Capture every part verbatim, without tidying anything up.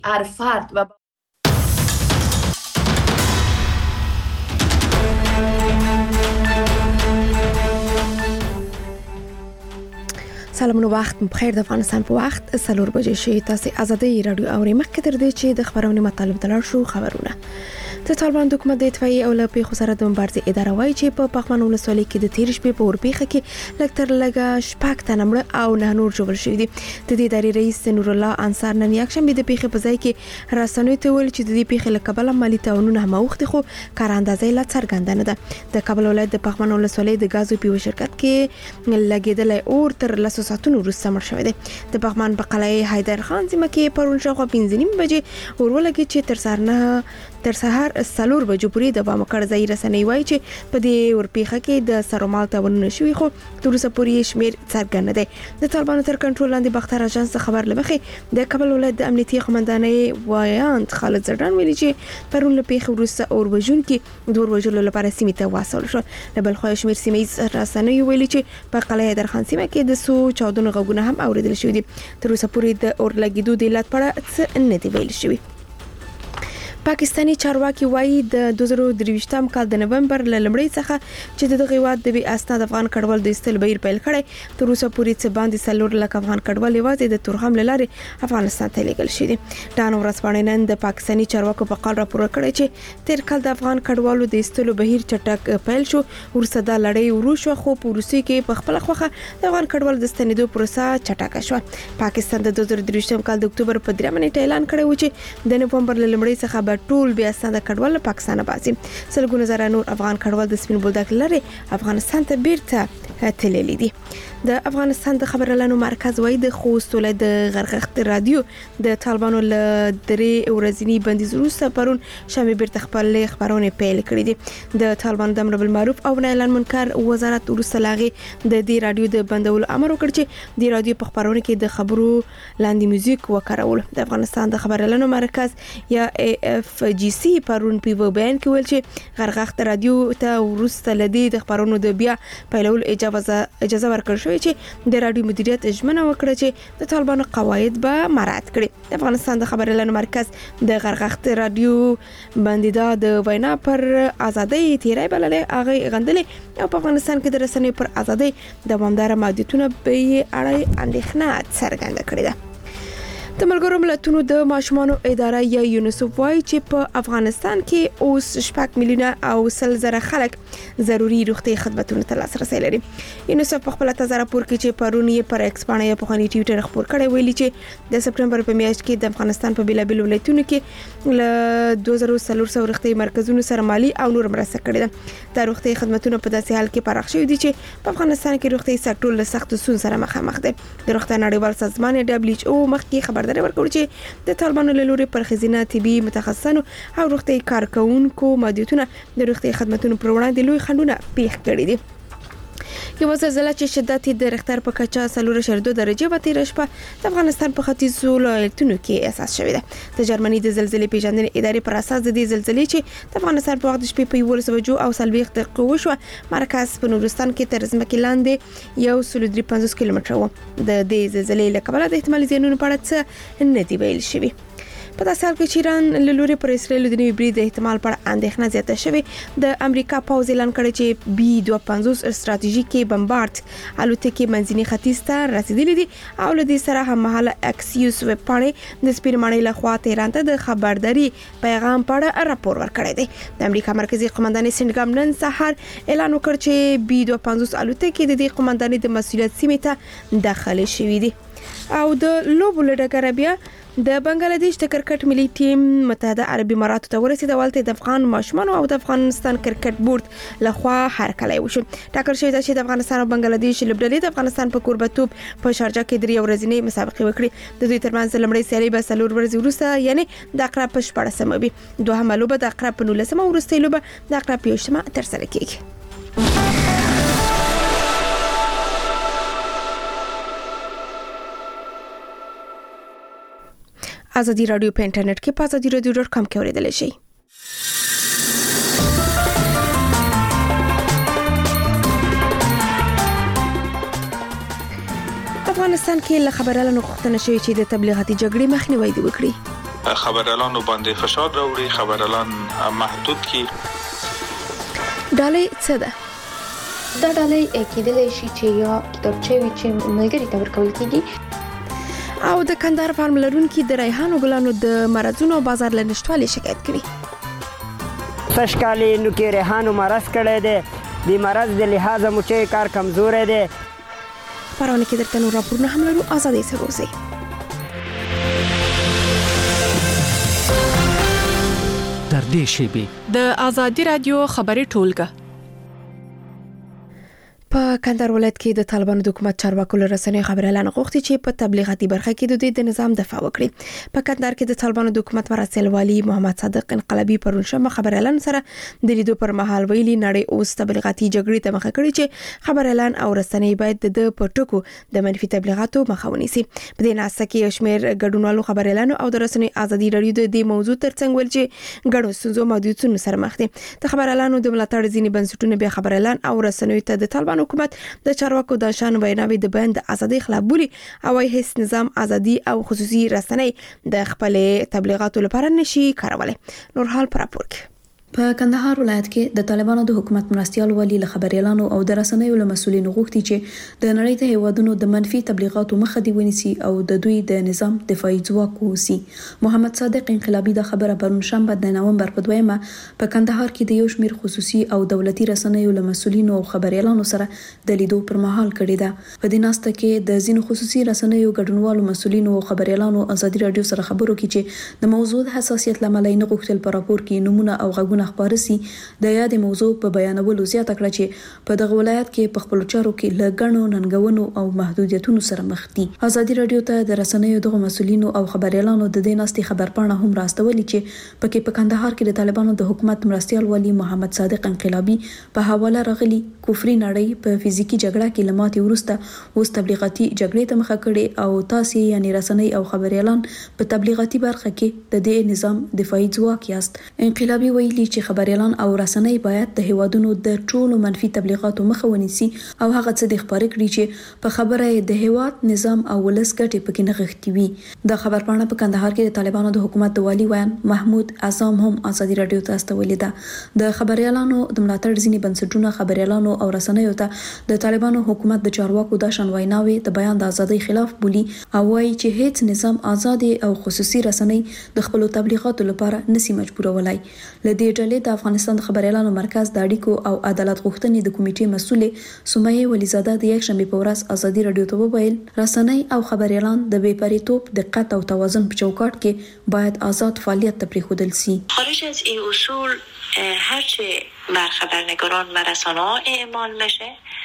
هر فرد و سلامونه وخت بخیر. د افغانستان په وخت سلور بجې شي. تاسو آزادۍ رادیو اوري. مخکې تر دې چې د خبرونې مطالب دلار شو خبرونه د طالبان حکومت د اتفاقیې او له پیښو سره د مبارزې اداره وایي چې په پغمان ولسوالۍ کې د تیر شپې په اورپیخه کې لږ تر لږه شپږ تنه مړه او نه نور ژوبل شوي دي. د دې ادارې رئیس نور الله انصار نن یکشنبه د پیښې په ځای کې رسنیو ته ویل چې د دې پیښې له کبله مالی تاوانونه هم اوښتي، خو کار اندازې لا څرګنده نه ده. د کابل ولایت د پغمان ولسوالۍ د غازو پیو شرکت کې لګیدل اور تر لاسو ساتونو وروسته مړ شوی دی. د پغمان په قلعه حیدر خان سیمه کې پرون شاوخوا پنځه نیم بجې اور ولګید چې تر سهار نه تر سهار سلور بجو پورې دوام وکړ. ځای رسنۍ وایي چې په دې ورپیخه کې د سرومال تاوانونه شوي، خو تر اوسه پورې شمیر څرګند نه دی. د طالبانو تر کنټرول لاندې بختر اژانس خبر لمخې د کابل ولایت د امنیتي قومندانۍ وایاند خالد زردان ویلي چې پرون له پیښې وروسته اور وژونکي د اور وژلو لپاره سیمې ته واستول شول. له بل خوا شمیر سیمې رسنۍ ویلي چې په قلعه حیدر خان سیمه کې د سو چاودنو غږونه هم اوریدل شوي دي. تر اوسه پورې د اور لګیدو د علت په اړه څه نه دی ویل شوي. پاکستاني چارواکي وایي د دوه زره درویشتم کال د نومبر له لومړۍ څخه چې د دغه هیواد د بې اسناد افغان کډوال د ایستلو بهیر پیل کړی، تر اوسه پورې څه باندې څلور لک افغان کډوال یوازې د تورخم له لارې افغانستان ته لیږل شوي دي. ډان ورځپاڼې نن د پاکستاني چارواکو په قال راپور کړی چې تیر کال د افغان کډوالو د ایستلو بهیر چټک پیل شو، ورسته د لړۍ ورو شو، خو په روسي کې په خپل خوخه د افغان کډوالو د ستنېدو پروسه چټکه شو. پاکستان د دوه زره درویشتم کال د اکتوبر په درېمه نیټه اعلان کړی و چې د نومبر له لومړۍ څخه ټول بیا اسناد کډوال له پاکستان باسي. سلګونه زره نور افغان کډوال د سپین بولدک لري افغانستان ته بیرته تللی دي. د افغانستان د خبرلانو مرکز وایي د خوست ولایت د غرغښت رادیو د طالبانو له درې ورځنی بندیز وروسته پرون شنبه بیرته خپل خبرونه پیل کړې دي. د طالبانو د امر بالمعروف او نهي عن المنکر وزارت وروسته لاغي د دې رادیو د بندولو امر وکړ چې د رادیو په خبرونه کې د خبرو لاندې میوزیک وکړول. د افغانستان د خبرلانو مرکز یا ای اف جی سی پرون په بیان کې ویل چې غرغښت رادیو ته وروسته لدی د خبرونو د بیا پیلول اجازه اجازه ورکړ چې د رادیو مدیریت ژمنه وکړه چې د طالبانو قواعد به مراعات کړي. د افغانستان د خبرلانو مرکز د غرغښت رادیو بندیدا د وینا پر ازادۍ تیرای بللې هغه غندلې او په افغانستان کې د رسنیو پر ازادۍ دوامدار محدودیتونه به اړه اندېښنه څرګنده کړې ده. د ملګرو ملتونو د ماشومانو اداره یا یونیسف وایي چې په افغانستان کې اوس شپږ میلیونه او سل زره خلک ضروري روغتي خدماتو ته لاسرسي لري. یونیسف په خپل تازه راپور کې چې پرون یې پر ایکس باندې یا په خاني ټویټر خبر کړی ویلي چې د سپټمبر په میاشت کې د افغانستان په بیلابل ولایتونو کې له دوه زره څلور سوه روغتي مرکزونو سره مالی او نور مرسته کړې ده. د روغتي خدماتو په داسې حال کې پراخ شوي دي چې په افغانستان کې روغتي سکتور له سخت ستونزو سره مخامخ دی. د روغتیا نړیوال سازمان دبليو ایچ او مخکې خبرداری ورکړ چې د طالبانو له لوري پر خزینه طبي متخصصانو او روغتي کارکونکو محدودیتونه د روغتي خدماتو پر وړاندې لوی خنډونه پیښ کړي دي. یو زلزلہ چې شدت د ریختر په کچا څلور اعشاریه دوه درجه په تیر شپه د افغانستان په ختیځو ولایتونو کې احساس شوې ده. د جرمني د زلزلې پیژندنې ادارې پر اساس د دې زلزلې چې د افغانستان په وخت د شپې په یوولس بجو او څلوېښت دقیقو وشوه، مرکز په نورستان کې تر ځمکې لاندې یو سل درې پنځوس کیلومتره و. د دې زلزلې له کبله د احتمالي زیانونو په اړه څه نه دی ویل شوی. په داسې حال کې چې ایران له لوري پر اسرائیل د نوي برید احتمال پر اندېښنه زیاته شوې، د امریکا پوځ اعلان کړی چې بي دوه پنځوس استراتیژیکي بمبارد الوتکې منځني ختیځ ته رسیدلې دي او له دې سره هم مهاله اکسیوس ویب پاڼې د سپینمانۍ لخوا تهران ته د خبرداري پیغام په اړه راپور ورکړی دی. د امریکا مرکزی قومندانۍ سنټګام نن سهار اعلان وکړ چې بي دوه پنځوس الوتکې د دې قومندانۍ د مسؤلیت سیمې ته داخله شوې دي. او د لوبو له ډګره بیا د بنگلاديش د کرکټ ملي ټیم متحده عربي اماراتو ته ورسید. ولته د افغان ماشومانو او د افغانستان کرکټ بورډ لخوا هرکلی وشو. ټاکل شوی چې د افغانستان او بنگلاديش لوبډلې د افغانستان په کوربتوب په شارجه کې درې ورځې مسابقه وکړي. د دوی ترمنځ لمړی سیالي به څلور ورځې وروسته یعنی د عقرب په شپاړسمه وي. دوهمه لوبه د عقرب په نولسمه او وروستۍ لوبه د عقرب په یوشتمه ترسره کیږي. آزادی رادیو په انټرنیټ کې په آزادی رادیو ډاټ کام کې اوریدل شي. افغانستان کې له خبرلانو غوښتنه شوې چې د تبلیغاتي جګړې مخنیوي وکړي. خبريالانو باندې فشار راوړي، خبريالان محدود کړي. ډالۍ څه ده؟ دا ډالۍ کېدلی شي چې یا کتابچه وي چې ملګري ته ورکول کېږي. او د کندهار فارم لرونکي د ریحانو ګلانو د مرزونو بازار له نشټوالي شکایت کوي. سږ کال نو کې ریحانو مرض کړی دی، د مرض د لحاظه مو چې کار کمزوری دی. خبرونه کې درته نور راپورونه هم لرو، ازادۍ سره اوسئ. تر دې شیبې د ازادي رادیو خبري ټولګه. په کندهار ولایت کې د طالبانو د حکومت چارواکو له رسنیو خبريالان غوښتي چې په تبلیغاتي برخه کې د دوی د نظام دفاع وکړي. په کندهار کې د طالبانو د حکومت مرستیال والي محمد صادق انقلابي پرون شنبه خبريالان سره د لیدو پر مهال ویلي نړۍ اوس تبلیغاتي جګړې ته مخه کړې چې خبريالان او رسنۍ باید د پټکو د منفي تبلیغاتو مخه ونیسي. په دې ناسه کې شمیر ګډونوالو خبريالانو او د رسنۍ ازادي رادیو د دې موضوع ترڅنګ ول چې ګډو ستونزو محدودیتونو سره مخ دي. د خبريالانو د ملاتړ ځینې بنسټونه به خبريالان او رسنۍ ته د طالبانو حکومت د چارواکو د شان ویناوي د بیان د ازادۍ خلاف بولي او هیڅ نظام ازادي او خصوصي رسنۍ د خپل تبلیغاتو لپاره نشي کارولای. نور حال پر راپور کې په کندهار ولایت کې د طالبانو د حکومت مرستیال والي له خبريالانو او د رسنیو له مسولینو غوښتي چې د نړۍ د هیوادونو د منفي تبلیغاتو مخه دی ونیسي او د دوی د نظام دفاعي ځواک ووسی. محمد صادق انقلابي د خبره پرون شنبه د نومبر په دویمه په کندهار کې د یو شمیر خصوصي او دولتي رسنیو له مسولینو او خبريالانو سره د لیدو پر مهال کړی ده. په دې ناسته کې د ځینو خصوصي رسنیو ګډونوالو مسولینو او خبريالانو ازادي رادیو سره خبرو کې چې د موضوع حساسیت لامل نه غوښتل پر راپور کې نمونه او غږونه خبرسي د یاد موضوع په بیانولو زیاته کړه چې په دغه ولایت کې په خپل چارو کې لګڼو ننګونو او محدودیتونو سره مخ دي. ازادي رادیو ته د رسنیو دغه مسولینو او خبريالانو د دې ناستي خبرپاڼه هم راستولې چې پکې په کندهار کې د طالبانو د حکومت مرستیال والي محمد صادق انقلابي په حواله راغلي کفري نړۍ په فزیکی جګړه کې لماتې ورسته اوس تبلیغاتي جګړې ته مخه کړي او تاسو یعنی رسنۍ او خبريالان په تبلیغاتي برخه کې د دې نظام دفاعي ځواک یاست. انقلابي ویلي چې خبريالان او رسنۍ باید د هیوادونو د ټولو منفي تبلیغاتو مخه ونیسي او هغه څه د خبرې کړي چې په خبره د هیواد نظام او ولس ګټې پکې نغښتي وي. د خبرپاڼه په کندهار کې د طالبانو د حکومت د والي ویان محمود اعظم هم ازادي رادیو ته استولې ده. د خبريالانو د ملاتړ ځینې بنسټونه خبريالانو او رسنیو ته د طالبانو حکومت د چارواکو د شان ویناوي د بیان د ازادۍ خلاف بولي او وايي چې هیڅ نظام آزادي او خصوصي رسنۍ د خپل تبلیغاتو لپاره نسی مجبورولای. لدې ډلې د افغانستان د خبريالانو مرکز د اړیکو او عدالت غوښتنې د کمیټې مسؤلې سمیه ولیزاده د یک شنبه په ورځ ازادي رادیو ته وویل رسنۍ او خبريالان د بې پریتوب دقت او توازن په چوکاټ کې باید آزاد فعالیت ته پریښودل شي. خارج از این اصول هرچه بر خبرنگاران و رسانه‌ها اعمال بشه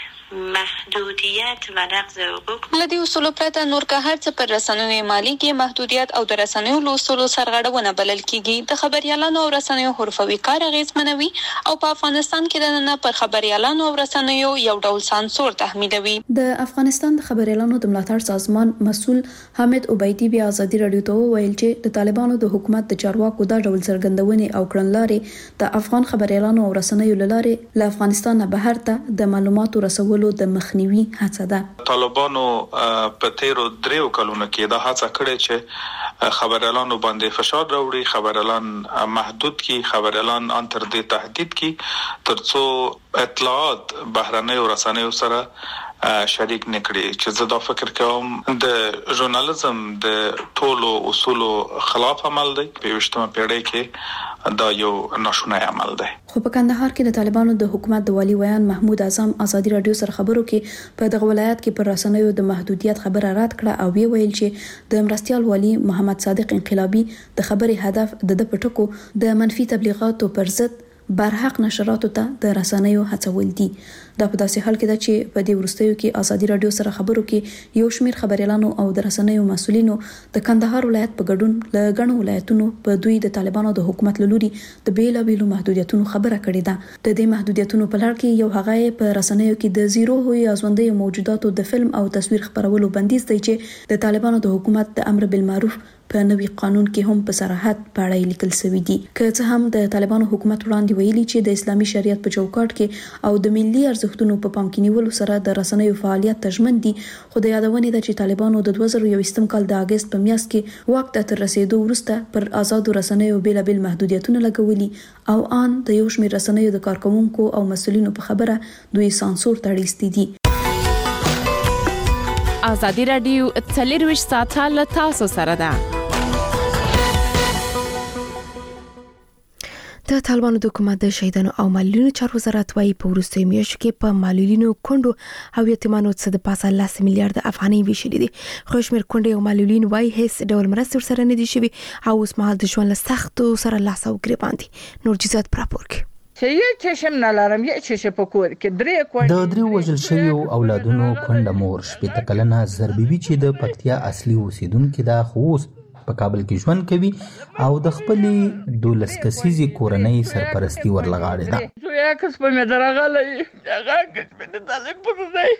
محدودیت و نقض حقوق لدی اصول پرته نور که هر څه پر رسنیو مالی کې محدودیت او د رسنیو لوستلو سرغړونه بلل کیږي. د خبريالانو او رسنیو حرفوي کار اغیزمنوي او په افغانستان کې د نه پر خبريالانو او رسنیو یو ډول سانسور تحمیلوي. د افغانستان د خبريالانو د ملاتړ سازمان مسؤل حامد عبیدی بیا ازادي رادیو ته ویل چې د طالبانو د حکومت د چارواکو د ډول څرګندونې او کړنلارې د افغان خبريالانو او رسنیو لاره له افغانستان نه بهر ته د معلوماتو رسولو د مخنیوي هڅه ده. طالبانو په تیرو دریو کلونو کې دا هڅه کړې چې خبريالانو باندې فشار راوړي، خبريالان محدود کی، خبريالان ان تر دې تهدید کی ترڅو اطلاعات بهرنۍ رسنیو سره شریک نکړي. چې زه دا فکر کوم د ژورنالیزم د ټولو اصولو خلاف عمل دی. په وشتمه پیړۍ کې دا یو ناشونی عمل دی. خو په کندهار کې د طالبانو د حکومت د والي ویان محمود اعظم ازادي رادیو سره خبرو کې په دغه ولایت کې پر رسنیو د محدودیت خبره رد کړه او وی ویل چې د مرستیال والي محمد صادق انقلابي د خبرې هدف د پټکو د منفي تبلیغاتو پر ضد برحق نشراتو ته د رسنیو هڅول دي. دا په داسې حال کې ده چې په دې وروستیو کې ازادي رادیو سره خبرو کې یو شمیر خبريالانو او د رسنیو مسولینو د کندهار ولایت په ګډون له غنو ولایتونو په دوی د طالبانو د حکومت لوري د بیلابېلو محدودیتونو خبره کړې ده. د دې محدودیتونو په لړ کې یو هغه په رسنیو کې د زیرو هوی ازوندې موجوداتو د فلم او تصویر خبرولو بندیز دی چې د طالبانو د حکومت د امر بالمعروف په نوي قانون کې هم په صراحت په اړه لیکل شوی دی. که څه هم د طالبانو حکومت وړاندې ویلي چې د اسلامي شریعت په چوکاټ کې او د ملي ارزښتونو په پام کې نیولو سره د رسنیو فعالیت تضمین دي، خو د یادونې ده چې طالبانو د دوه زره یوویشتم کال د اگست په میاشت کې واک ته تر رسیدو وروسته پر آزادو رسنیو بیلابل محدودیتونه لګولي او ان د یو شمېر رسنیو د کارکونکو او مسؤلینو په خبره دوی سانسور ته اړیستي دي. ازادي رادیو څلرویشت ساعته له تاسو سره ده. د طالبانو د حکومت د شهیدانو او معلولینو چارو وزارت وايي په وروستیو میاشتو کې په معلولینو کونډو او یتیمانو څخه د پاسه لس میلیارډ افغانۍ ویشلې دي. خو شمېر کونډې او معلولین وايي هیڅ ډول مرستې ورسره نه دي شوي او اوس مهال د ژوند له سختو سره لاس او ګریوان دي. نورجزات پراپور کې چې یو چشم نه لرم یو چشم په کور کې درې کونډې د درې وژل شویو اولادونو کونډه مور شپېته کلنه زربیبي چې د پکتیا اصلي اوسیدونکې ده، خو اوس په کابل کې ژوند کوي او د خپلې دولس کسیزې کورنۍ سرپرستی ورلغاړې ده. زویا کس په مې درغلی هغه کس په دې تعلق پرځای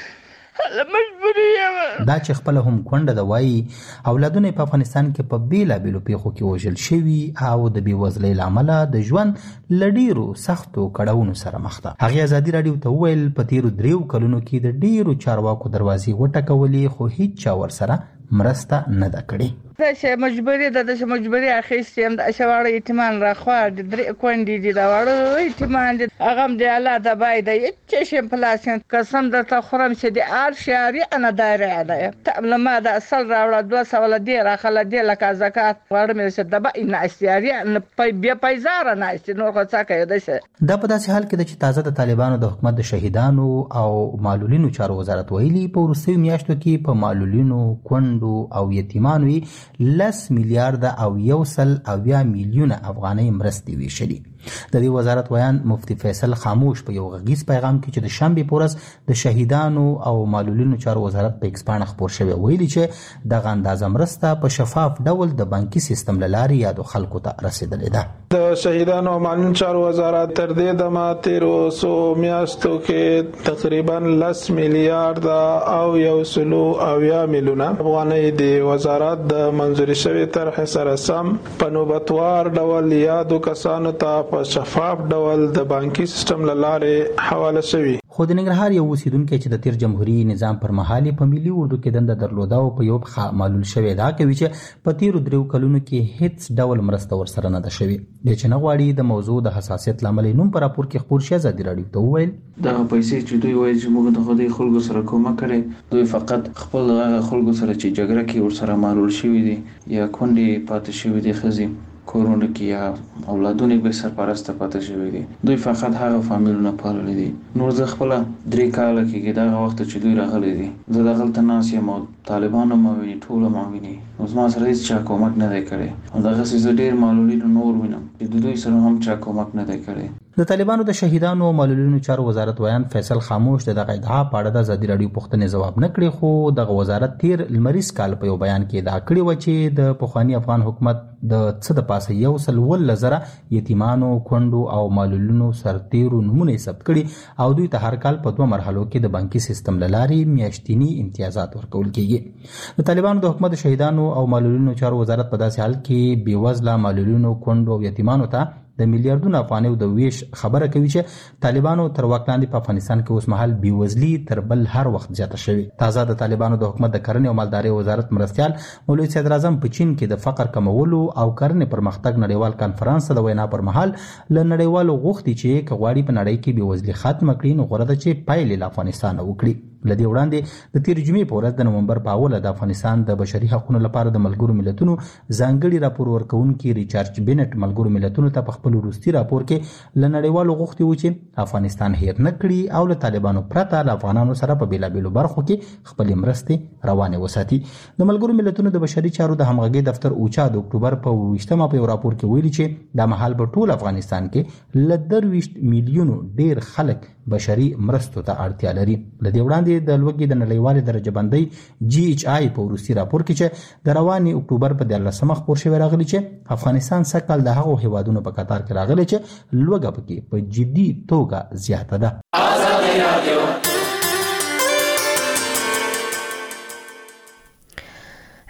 مجبوری یم دا چې خپل هم کونډه ده. وایي اولادونه په افغانستان کې په بیلابیلو پیښو کې وژل شوي او د بېوزلۍ له امله د ژوند له ډېرو سختو کړاوونو سره مخ ده. هغې ازادي راډیو ته وویل په تېرو دریو کلونو کې د ډېرو چارواکو دروازې وټکولې، خو هیڅ چا ورسره مرسته نه ده کړې. دا چې مجبوری ده چې مجبوری اخیستې یم. د شواړه یتیمان راخوا د درې کونډې دي، د واړه یتیمان دي، هغه هم د الله د بای د هېڅ چشم په لاس قسم درته خورم چې د هر شهري انا دایره ده ته ما د اصل راوړه دوه سوه دې راخله دې لکه زکات واړه مې چې د بای نه استیاري نه پي بیا پیزار نه است نو خو څه کوي ده. دا په داسې حال کې ده چې تازه د طالبانو د حکومت د شهیدانو او معلولینو چارو وزارت ویلي په وروستیو میاشتو کې په معلولینو کونډو او یتیمانو لس میلیارډ او یو سل اویا میلیونه افغانۍ مرستې ویشلي. د دې وزارت ویان مفتي فیصل خاموش په یو غږیز پیغام کې چې د شنبې په ورځ د شهیدانو او معلولینو چارو وزارت په ایکس پاڼه خپور شوی ویلي چې دغه اندازه مرسته په شفاف ډول د بانکي سیستم له لارې یادو خلکو ته رسیدلې ده. د شهیدانو او معلولینو چارو وزارت تر دې دمه تیرو څو میاشتو کې تقریبا لس میلیارډ او یو سلو اویا میلیونه افغانۍ د وزارت د منظوري شوی طرح سره سم په نوبتوار ډول یادو کسانو ته په شفاف ډول د بانکي سیستم له لارې حواله شوی. خو د ننګرهار یو اوسیدونکی چې د تیر جمهوریت نظام پر مهال په ملي اردو کې دنده درلوده او په یو پخه معلول شوی دا کوي چې په تیرو دریو کلونو کې هیڅ ډول مرسته ورسره نه ده شوی. د چې نه غواړي د موضوع د حساسیت لامل نوم پر راپور کې خبر شي. ازادي راډیو ته وویل دا پیسې چې دوی وایي چې موږ د خدای خلکو سره کومک کړي، دوی فقط خپل خلکو سره چې جګړه کې ورسره معلول شوی دي یا کونډې پاتې شوی دي ښځې کورونه کې یا اولادونه به سرپرسته پاتې شوی دي، دوی فقط هغه فامیلونه پاللي دي. نور زه خپل درې کاله کې دغه وخت چې دوی راغلي دي زه دغلته ناست یم او طالبانو ما ویني ټوله ما ویني نو زما سره هېڅ چا کومک نه دی کړی او دغسې زه ډېر معلولینو نور وینم چې د دوی سره هم چا کومک نه دی کړی. د طالبانو د شهیدانو او معلولینو چارو وزارت ویان فیصل خاموش د دغه ادعا په اړه د ازادي راډیو پوښتنې ځواب نه کړی، خو دغه وزارت تیر لمریز کال په یو بیان کې ادعا کړې وه چې د پخواني افغان حکومت د څه د پاسه یو سل اوولس زره یتیمانو کونډو او معلولینو سرتیرو نومونه یې ثبت کړي او دوی ته هر کال په دوه مرحلو کې د بانکي سیستم له لارې میاشتني امتیازات ورکول کیږي. د طالبانو د حکومت د شهیدانو او معلولینو چارو وزارت په داسې حال کې بېوزله معلولینو کونډو او یتیمانو ته د میلیارډونو افغانیو د ویش خبره کوي چې طالبانو تر واک لاندې په افغانستان کې اوس مهال بېوزلي تر بل هر وخت زیاته شوې. تازه د طالبانو د حکومت د کرنې او مالدارۍ وزارت مرستیال مولوي صدر اعظم په چین کې د فقر کمولو او کرنې پرمختګ نړیوال کانفرنس د وینا پر مهال له نړیوالو غوښتي چې که غواړي په نړۍ کې بېوزلي ختمه کړي نو غوره ده چې پایلې له افغانستانه وکړي. لدې وړاندې د تیر جمعې په ورځ د نومبر په اوله د افغانستان د بشري حقوقو لپاره د ملګرو ملتونو ځانګړي راپور ورکوونکي ریچارډ بینټ ملګرو ملتونو ته په خپل وروستي راپور کې له نړیوالو غوښتي و چې افغانستان هیر نه کړي او له طالبانو پرته له افغانانو سره په بیلابیلو برخو کې خپلې مرستې روانې وساتي. د ملګرو ملتونو د بشري چارو د همغږۍ دفتر اوچا د اکتوبر په اوویشتمه په یو راپور کې ویلي چې دا مهال په ټول افغانستان کې له درویشت میلیونو ډیر خلک بشري مرستو ته اړتیا لري. لدې وړاندې د لوږې د نړیوالې درجه بندۍ جی ایچ آی په وروستي راپور کې چې د روانې اکتوبر په دیارلسمه خپور شوی راغلی چې افغانستان سږ د هغو هیوادونو په کتار کې راغلی چې لوږه پکې په جدي توګه زیاته ده.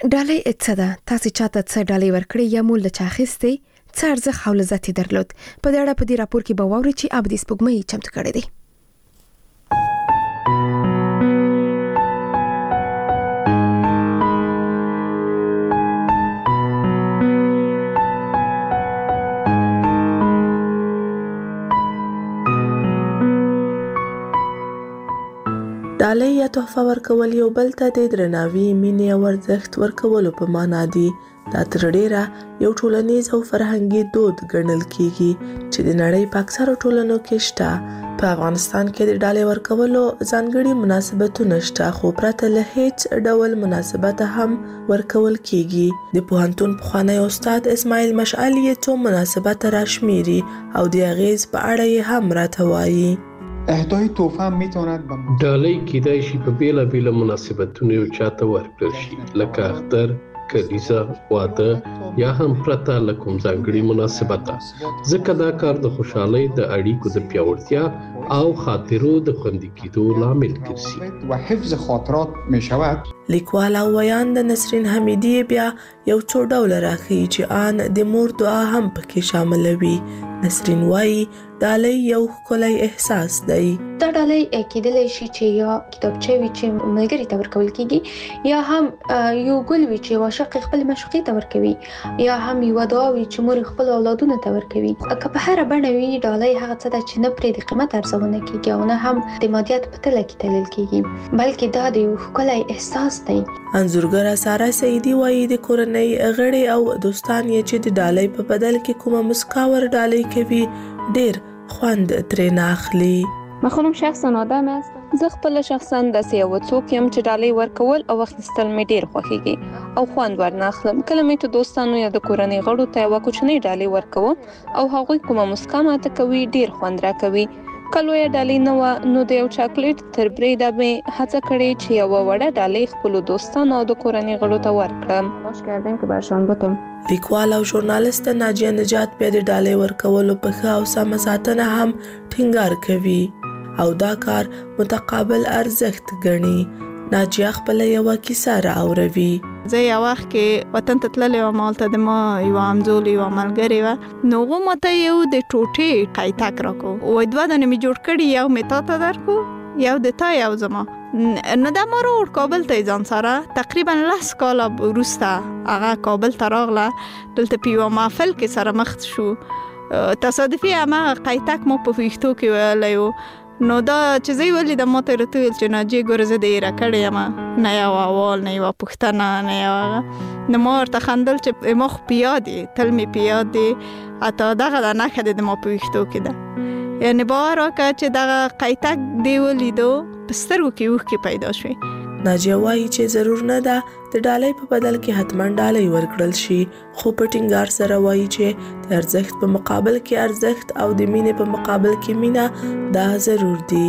ډالۍ څه ده؟ تاسو چاته څه ډالۍ ورکړي یا مول د چا اخیستې؟ څه ارزښت او لذت یې درلود؟ په دې اړه په دې راپور کې به واورئ چې ابدي سپوږمۍ چمتو کړی دی. ډالۍ یا تحفه ورکول یو بل ته د درناوي، مینې او ارزښت ورکولو په معنا دی. دا تر ډیره یو ټولنیز او فرهنګي دود ګڼل کیږي چې د نړۍ په اکثرو ټولنو کې شته. په افغانستان کې د ډالۍ ورکولو ځانګړي مناسبتونه شته، خو پرته له هیڅ ډول مناسبت هم ورکول کیږي. د پوهنتون پخوانی استاد اسماعیل مشعل یې څو مناسبت راشمیري او د اغیز په اړه یې هم راته وایي. اهدای تحفه میتواند به ډالۍ کیدای شي په بیلا بیلا مناسبتونو یو چاته ورکړل شي، لکه اختر، کلیزه، واده یا هم پرته له کوم ځانګړي مناسبته، ځکه دا کار د خوشحالۍ، د اړیکو د پیاوړتیا او خاطرو د خوندي کېدو لامل ګرځي و حفظ خاطرات میشود. لیکوال او ویاند نسرین حمیدی بیا یو څو ډول راخی چې آن د مور دعا هم پکې شامل وي. نسرین وایي ډالۍ یو ښکلی احساس دی. دا ډالۍ کېدلی شي چې یا کتابچه وي چې ملګري ته ورکول کېږي، یا هم یو ګل وي چې عاشق خپل معشوقې ته ورکوي، یا هم یو دعا وي چې مور خپل اولادونو ته ورکوي. که په هره بڼه وي، ډالۍ هغه څه ده چې نه پرې د قیمت ارزونه کېږي او نه هم د مادیات په تله کې تلل کېږي، بلکې دا د یو ښکلی احساس دی. انځورګره ساره سعیدي وایي د کورنۍ غړي او دوستان یې چې د ډالۍ په بدل کې کومه مسکا ور ډالۍ کوي ډېر خوند ترې نه اخلي. ما خودم شخصا آدم هستم. زه خپل شخصا داسې یو څوک یم چې ډالۍ ورکول او اخیستل مې ډیر خوښیږي او خوند ورنه اخلم. کله مې ته دوستانو یا د کورنۍ غړو ته یو کوچنی ډالۍ ورکوم او هغوی کومه مسکا ماته کوي، ډیر خوند راکوي. کله یې ډالۍ نه و نو د یو چاکلیټ تر بریده مې هڅه کړې چې یو وړه ډالۍ خپل دوستانو او د کورنۍ غړو ته ورکړم. تلاش کردم که برشان بتم. لیکوال او ژورنالیست ناجیه نجات په د ډالۍ ورکولو په ښه او سمه ساتنه هم ټینګار کوي او دا کار متقابل ارزښت ګڼي. ناجیه خپل یو کیسه راوروي. زه یو وخت کې وطن ته تللې وم، هلته د ما یو همزول یو ملګرې وه، نو هغه ماته یو د ټوټې قیتک راکړو، وایي دوه دانې مې جوړ کړي، یو مې تا ته درکړو، یو د تا یو زما. نو دا ما راوړ کابل ته ځان سره، تقریبا لس کاله وروسته هغه کابل ته راغله. دلته په یوه محفل کې سره مخ شو، تصادفي هماغه قیتک ما په ویښتو کې ویلی و. نو دا چې زه یې ولیدم ما ته یې راته وویل چې ناجیې ګوره زه د ایره کړې یم، نه یو احوال، نه یوه پوښتنه، نه یو هغه. نو ما ورته خندل چې ما خو په یاد یې، تل مې په یاد دی، حتی دغه دا نښه دی د ما په ویښتو کې ده. یعنې باور وکړه چې دغه قیتک دې ولیدو، په سترګو کې اوښکې پیدا شوې. ناجیه وایي چې ضرور نه ده د ډالۍ په بدل کې حتما ډالۍ ورکړل شي، خو په ټینګار سره وایي چې د ارزښت په مقابل کې ارزښت او د مینې په مقابل کې مینه دا ضرور دي.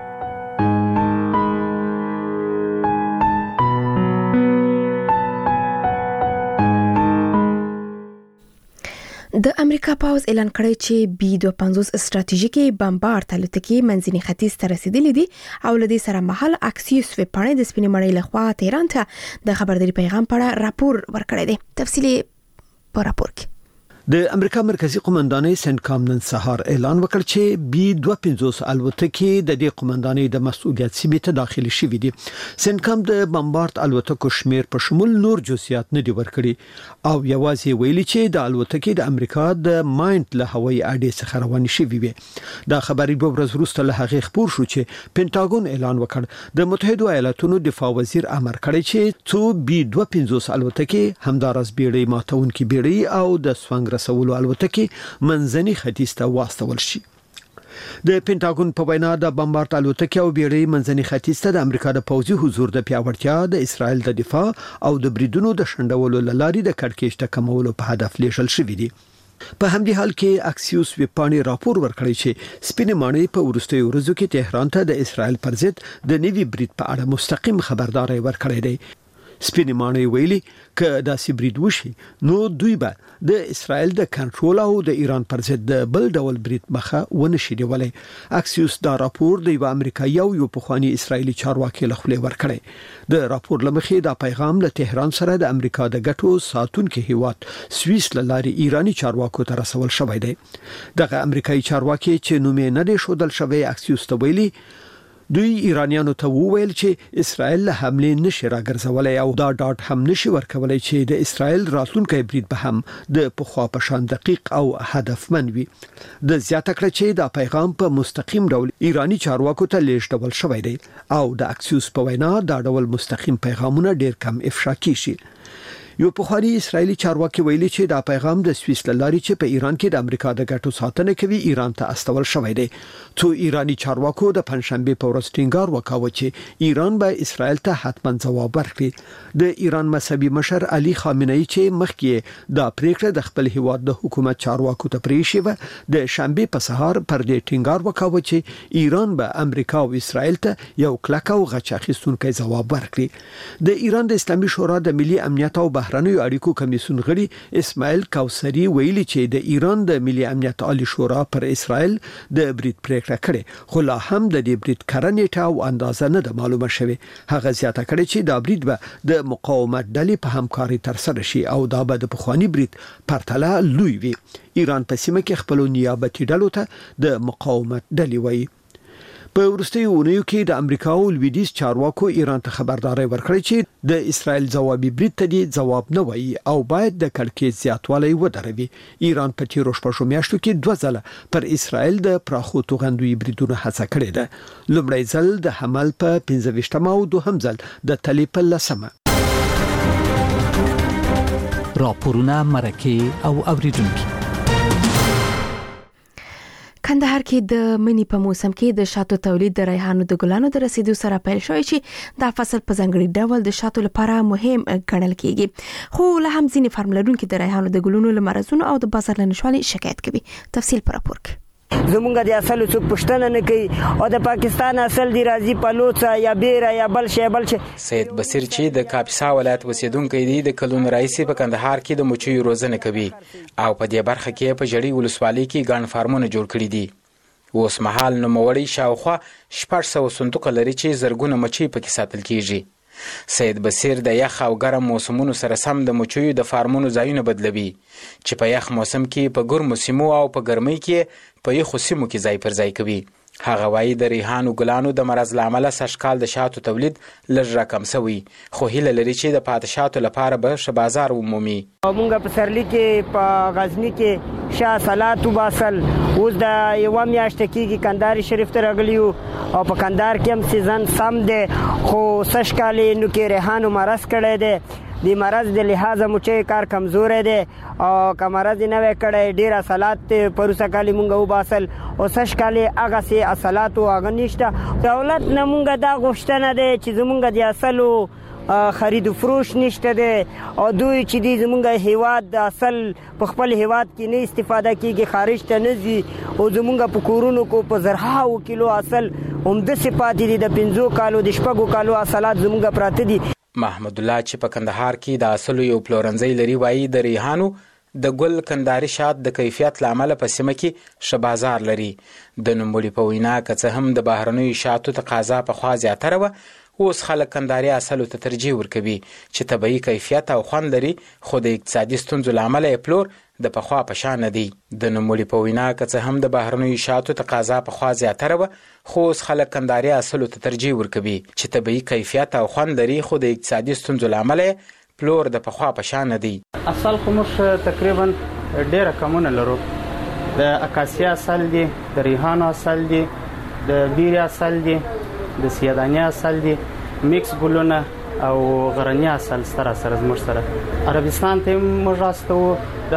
د امریکا پاوز اعلان کړی چې بي دوه پنځوس استراتیژیکي بمبارد الوتکې منځني ختیځ ته رسیدلې دي او له دې سره مهال اکسیوس ویپاڼې د سپینې مړۍ لخوا تهران ته د خبرداري پیغام په اړه راپور ورکړی دی. تفصیلی په راپور کې د امریکا مرکزی قومندانۍ سنکام نن سهار اعلان وکړ چې بي دوه پنځوس الوتکې د دې قومندانۍ د مسؤلیت سیمې ته داخلي شوې دي. سنکام د بمبارد الوتکو شمیر په شمول نور جزئیات نه دي ورکړي او یوازې ویلي چې د الوتکې د امریکا د ماینټ له هوایي اډې څخه روانې شوې وي. دا خبري په ورځ وروسته له هغې خبر شو چې پینټاګون اعلان وکړ د متحده ایالاتونو دفاع وزیر امر کړی چې څو بي دوه پنځوس الوتکې همدارس بیړۍ ماتونکي بیړۍ او د سوانګ رسولو الوتکې منځني ختیځ ته واستول شي. د پینټاګون په وینا د بمبارد الوتکې او بیړۍ منځني ختیځ ته د امریکا د پوځي حضور د پیاوړتیا، د اسرائیل د دفاع او د بریدونو د شنډولو لارې د کړکېچ ټکمولو په هدف لیږل شوې دي. په همدې حال کې اکسیوس ویپاڼې راپور ورکړی چې سپینې ماڼۍ په وروستیو ورځو کې تهران ته د اسرائیل پر ضد د نوي برید په اړه مستقیم خبرداري ورکړې ده. سپینې ماڼۍ ویلي ک داسې برید وشي نو دوی به د اسرائیل د کنټرول او د ایران پر ضد د بل ډول برید مخه ونشي نیولای. اکسیوس دا راپور د یو امریکایي او یو پخوانی اسرائیلي چارواکي له خولې ورکړی. د راپور لمخې دا پیغام له تهران سره د امریکا د ګټو ساتونکو هیواد سویس لاري ایرانی چارواکو ته رسول شوی دی. دغه امریکایي چارواکي چې نوم یې نه دی ښودل شوی اکسیوس ته ویلي دوی ایرانیانو ته وویل چې اسرائیل له حملې نشي راګرځولای او دا ډاټ هم نشي ورکولای چې د اسرائیل راتلونکي برید به هم د پخوا په شان دقیق او هدفمند وي. د زیاته کړ چې دا پیغام په مستقیم ډول ایرانی چارواکو ته لیږدول شوی دی او د اکسیوس په وینا دا ډول مستقیم پیغامونه ډیر کم افشا کیږي. یو پخوانی اسرائیلی چارواکي ویلي چې دا پیغام د سویس لاري چې په ایران کې د امریکا د ګټو ساتنه کوي ایران ته استول شوی دی. څو ایرانی چارواکو د پنځشنبه په ورځ ټینګار وکاوه چې ایران به اسرائیل ته حتما ځواب ورکړي. د ایران مذهبي مشر علي خامنه‌ای چې مخکې دا پریکړه د خپل هیواد د حکومت چارواکو ته پریښې و د شنبه په سهار پر دې ټینګار وکاوه چې ایران به امریکا او اسرائیل ته یو کلک او غچ اخیستونکي ځواب ورکړي. د ایران د اسلامي شورا د ملي امنیت او بهرنیو اړیکو کمیسیون غړي اسماعیل کوثری ویلي چې د ایران د ملي امنیت عالی شورا پر اسرائیل د برید پریکړه کړې خو لا هم د دې برید کړنې او اندازه نه ده معلومه شوې. هغه زیاته کړې چې دا برید به د مقاومت ډلې په همکاري تر سره شي او دا به د پخوانی برید پرتله لوی وي. ایران په سیمه کې خپل نیابتي ډلو ته د مقاومت ډلې وایي. په ورستیو اونیو کې د امریکا او لویدیز چارواکو ایران ته خبرداري ورکړې چې د اسرائیل ځوابي برید ته دی ځواب نه وایي او باید د کړکېچ زیاتوالی ودروي. ایران په تیرو شپږو میاشتو کې دوه ځله پر اسرائیل د پراخو توغندوي بریدونو هڅه کړې ده. لومړی ځل د حمل په پنځه ویشتمه او دوهم ځل د تلې په لسمه. راپورونه مرکه او اوریدونکو. کندهار کې د منی په موسم کې د شاتو تولید د ریحانو د ګلانو د رسیدو سره پیل شوی چې دا فصل په ځانګړي ډول د شاتو لپاره مهم ګڼل کیږي. خو له هم ځینې فارم لرونکي د ریحانو د ګلونو له مرزونو او د بازار له نشوالي شکایت کوي. تفصیل پر راپور کې. زمونږ د اصل څوک پښتنه نه کوي او د پاکستان اصل دی راځي پلوڅ یا بیره یا بل شی بل شی. سید بصیر چې د کاپیسا ولایت اوسیدونکی دی د کلون رئیس په کندهار کې د مچیو روزنه کوي او په دې برخه کې په جړی ولسوالۍ کې ګڼ فارمونه جوړ کړي دي. اوس مهال نوموړی شاوخوا شپږ سوه صندوق لري چې زرګونه مچۍ پکې ساتل کیږي. سید بصیر د یخ او ګرم موسمونو سره سم د مچیو د فارمونو ځایونه بدلوي چې په یخ موسم کې په ګرمو سیمو او په ګرمۍ کې په یخو سیمو کې ځای پر ځای کوي. هغه وایي د ریحانو ګلانو د مرض لامل سږکال د شاتو تولید لږ راکم شوی خو هیله لري چې د پاتې شاتو لپاره به ښه بازار ومومي. مونږ په سرلی کې په غزنی کې شاه سلات وباسل اوس د یو میاشت کېږي کندهار شریف ته راغلیو او په کندهار کې هم سیزن سم دی خو سږکال نو کې ریحانو مرض کړی دی. د مرض د لحاظه مچې کار کمزور دی او که مرض نه وی کړی ډیر اصلات پروسه کالی مونږ وباسل او سږ کال هغه سي اصلات او هغه نشته. دولت نه مونږ دا غوښتنه ده چې زمونږ د اصلو خرید و فروش نشته ده او دوی چې دی زمونږ هیواد د اصل په خپل هیواد کې نه استفاده کیږي خارج ته نه ځي او زمونږ په کورونو کو په زرهاو کیلو اصل همد صفات دي د پنځو کالو د شپږو کالو اصلات زمونږ پراته دي. محمد الله چې په کندهار کې د اصلو یو پلورنځي لري وایي د ریحانو د ګل کندهاري شات د کیفیت لامل په سیمه کې ښه بازار لري. د نوموړي په وینا که څه هم د بهرنیو شاتو تقاضا پخوا زیاتره وه اوس خلک کندهاري اصلو ته ترجیح ورکوي چې طبیعي کیفیت او خوند لري خو د اقتصادي ستونزو له امله یې پلور د پخوا په شان نه دی. د نوموړي په وینا که څه هم د بهرنیو شاتو تقاضا پخوا زیاتره وه خو اوس خلک کندهاري اصلو ته ترجیح ورکوي چې طبیعي کیفیت او خوند لري خو د اقتصادي ستونزو له امله پلور د پخوا په شان نه دی. اصل خو موږ تقریبا ډیره کمونه لرو. د اکاسیا اصل دی، د ریحانو اصل دی، د بیری اصل دی، د سیادانی اصل دی، میکس ګلونه او غرنی اصل سره سره زموږ سره. عربستان ته موږ راستو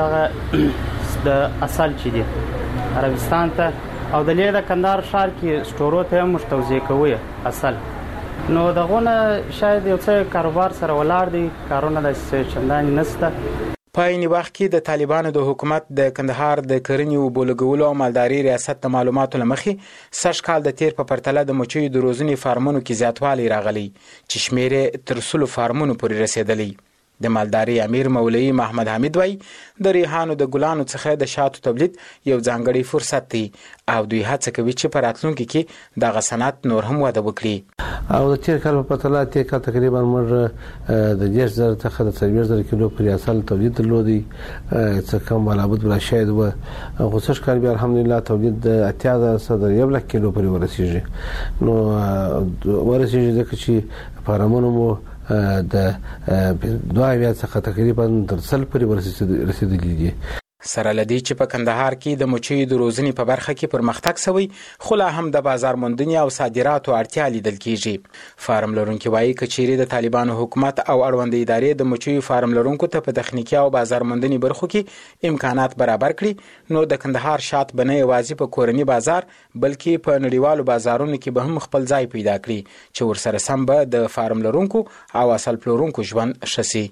د اصل چي دی عربستان ته او د لیده کندهار ښار کې سټورو ته موږ توزیع کوو اصل. نو دغونه شاید یو څه کاروبار سره ولاړ دي، کارونه د چندان نسته. په عین وخت کې د طالبانو د حکومت د کندهار د کرنې او بولګولو او مالداري ریاست د معلوماتو لمخې سږ کال د تیر په پرتله د مچیو د روزنې فارمونو کې زیاتوالی راغلی چې شمیر تر سلو فارمونو پورې رسیدلی. د مالداري امیر مولوی محمد حمید وای د ریحانو د ګلانو څخه د شاتو تولید یو ځانګړی فرصت دی او دوی هڅه کوي چې په راتلونکي کې دغه صنعت نور هم وده وکړي. او د تیر کال په پرتله تیر کال تقریبا موږ د دیش زر څخه د څلور زره کیلو پر اصل تولید درلودي څه کم ولابد بلا شاید و خصوص کال به الحمدلله تولید د اتیا زره یو لک کیلو پر ورسیږي. نو ورسیږي ځکه چې فارمونو مو د دوه اویا څخه تقریبا تر سل پورې رسیدلي دي. سره لدی چې په کندهار کې د مچیو د روزنې په برخه کې پرمختګ شوی خو لا هم د بازار موندنې او صادراتو اړتیا لیدل کیږي. فارم لرونکي وایي کچېرې د طالبانو حکومت او اړوند ادارې د مچیو فارم لرونکو ته په تخنیکی او بازار موندنې برخو کې امکانات برابر کړي نو د کندهار شات بنه یوازې په کورنی بازار بلکې په نړیوالو بازارونو کې به هم خپل ځای پیدا کړي چې ورسره سم به د فارم لرونکو او اصل پلورونکو ژوند شسي.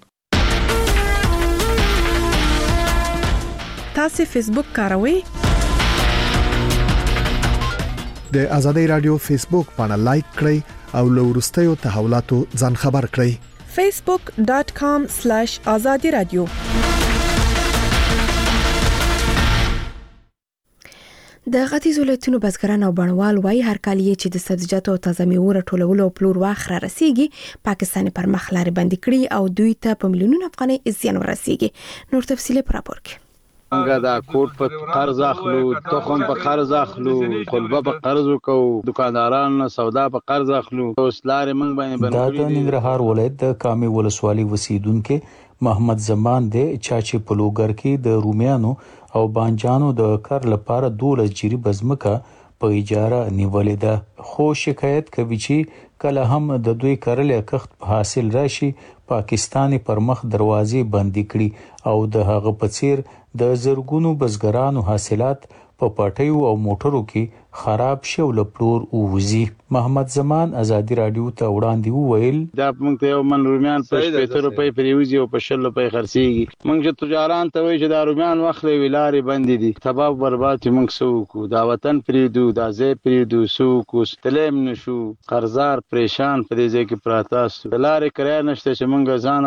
تاسو فیسبوک کاروئ؟ د ازادي رادیو فیسبوک باندې لایک کړئ او له وروستیو تحولاتو ځان خبر کړئ. facebook dot com slash azadi radio. د ختیځ ولایتونو بزګران او بڼوال وايي هر کال یې چې د سبزیجاتو او تازه میوو راټولولو او پلور واخ را رسیږي پاکستان پر مخ لارې بندي کړي او دوی ته په میلیونونو افغانۍ زیان ورسیږي. نور تفصیل پر راپور کې څنګه دا کوټ په قرض اخلو، تخم په قرض اخلو، قلبه په قرض وکاو، دکاندارانو سودا په قرض اخلو. اوس لارې موږ باندې بند کړې. د ننګرهار ولایت د کامي ولسوالۍ اوسیدونکو محمد زمان دی چې په لوګر کې د رومیانو او بانجانو د کار لپاره دولس جری بزمکه په اجاره نیولې ده. خو شکایت کوي چې کله هم د دوی کارلې کښت په حاصل راشي پاکستان پر مخ دروازې بندي کړي او د هغه په څیر د زرګونو بزګرانو حاصلات په پټیو او موټرو کې خراب شو لپلور اوزي. محمد زمان ازادي رادیو ته وړاندې وویل دا موږ ته یو من رومیان په شپږ روپۍ پریوزي او په شل روپۍ خرڅيږي. موږ چې تجاران ته وایي چې دا رومیان واخلې ویلارې باندې دي تباہ برباد موږ سوکو دا وطن پریدو دا ځای پریدو سوکو تلم نشو قرضار پریشان په دې ځای کې پراتاستو لارې کرای نشته چې موږ ځان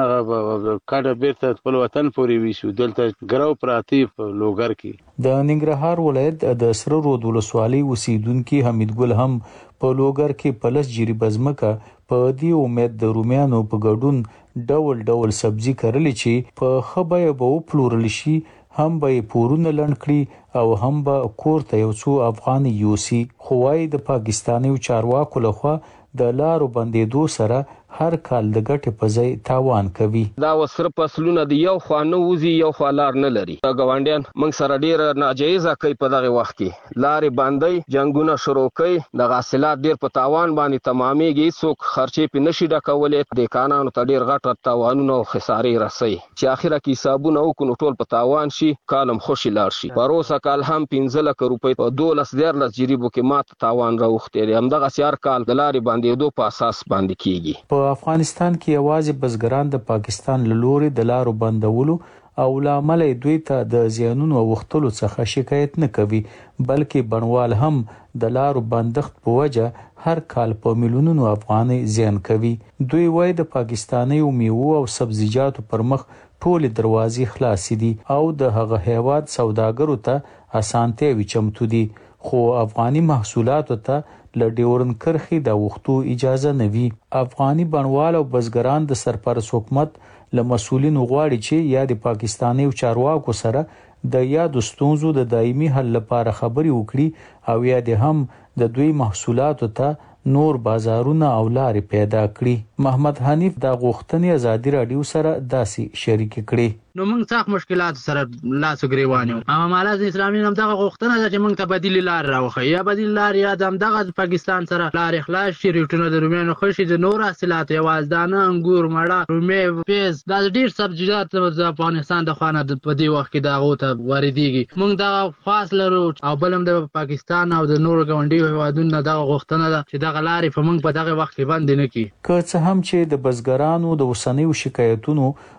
کډه بیرته خپل وطن پورې ویسو دلته ګرو پراتی په لوګر کې. د ننګرهار ولایت د سره رود ولسوالۍ اوسیدونکو حمید ګل هم په لوګر کې پلس جری بزمکه په دې امید د رومیانو په ګډون ډول ډول سبزی کرلې چې په خبره به پلورل شي هم به پورونه لړن کړي او هم به کور ته یو څو افغان یوسي. خوای د پاکستاني چارواکو لخوا د لارو بندیدو سره هر کال د ګټې په ځای تاوان کوي. دا وسره فصلونه دی یو خو نه وزي یو خو لار نه لري. ګاونډیان موږ سره ډیر ناجایزه کوي په دغه وخت کې لارې باندې جنگونه شروع کوي د حاصلات ډیر په تاوان باندې تمامېږي څوک خرچې په نشي ډکولې د کانانو ته ډیر غټ تاوانونه او خسارې رسي چې اخیره کې حسابونه وکړو ټول په تاوان شي کالم خوشي لار شي. پروسه کال هم پنځه لک روپۍ په دولس دیرلس جریبو کې مات تاوان راوخته دي. همدغه سیار کال د لارې باندې دوه په اساس باندې کیږي. په افغانستان کې یوازې بزګران د پاکستان له لوري د لارو بندولو او لامل دوی ته د زیانونو وختلو څخه شکایت نه کوي بلکې بڼوال هم د لارو بندښت په وجه هر کال په میلیونونو افغانۍ زیان کوي. دوی وایي د پاکستاني میوو او سبزیجاتو پر مخ ټول دروازې خلاصې دي او د هغه هیواد سوداګرو ته اسانتیا وی چمتو دي خو افغاني محصولاتو ته لډیورن کرخي د وختو اجازه نه وی. افغاني بڼوال او بزګران د سرپرست حکومت له مسولینو غواړي چې یا د پاکستاني چارواکو سره د یاد ستونزو د دایمي حل لپاره خبري وکړي او یا د هم د دوی محصولاتو ته نور بازارونه او لارې پیدا کړي. محمد حنیف د غوښتنې ازادي رادیو سره داسې شریک کړي. نو موږ څخه مشکلات سره لاس غریوان یو. اما مالات اسلامي هم دغه غوښتنه ده چې موږ ته بدیل لار راوخی یا بدیل لار یا د دغه پاکستان سره لار اخلاص شي ریټونه د رومیانو خوشي د نور حاصلات یواز دانه انګور مړه رومي پیاز دا ډیر سبزیجات د افغانستان د خوانه په دې وخت کې دا غوته واردېږي. موږ دا فاصله رو او بلم د پاکستان او د نور ګاونډي هیوادونو دغه غوښتنه ده چې دغه لارې په موږ په دغه وخت کې باندې نه کی. که څه هم چې د بزګرانو د وسنیو شکایتونو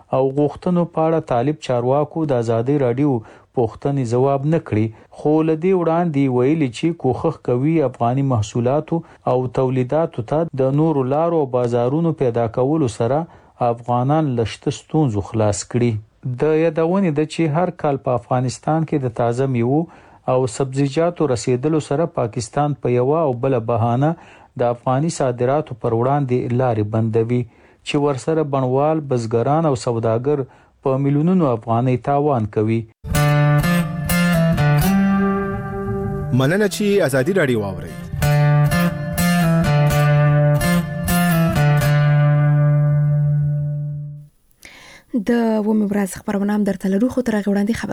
او غوښتنو په اړه طالب چارواکو د ازادي رادیو پوښتنې ځواب نه کړي، خو لدی وړاندې ویلي چې کوښښ کوي افغاني محصولاتو او تولیداتو ته د نورو لارو او بازارونو پیدا کولو سره افغانان لشته ستونزو خلاص کړي. د یادونې د چې هر کال په افغانستان کې د تازه میوو او سبزیجاتو رسیدلو سره پاکستان په یو او بل بهانه د افغاني صادراتو پر وړاندې لارې بندوي چې ورسره بڼوال، بزګران او سوداګر په میلیونونو افغانۍ تاوان کوي. مننه چې ازادي رادیو واوري. د ومه ورځ خبرونه هم درته لرو، خو تر هغه وړاندې خبر